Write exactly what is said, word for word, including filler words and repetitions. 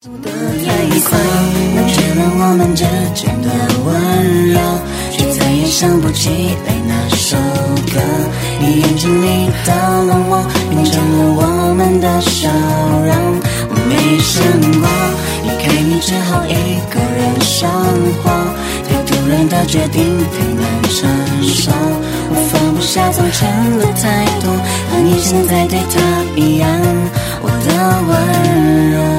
的太快，忘却了我们之间的温柔，却再也想不起来那首歌。你眼睛里的冷漠变成了我们的笑容。我没想过离开你之后一个人生活，太突然的决定太难承受，我放不下从前的态度，和你现在对他一样，我的温柔。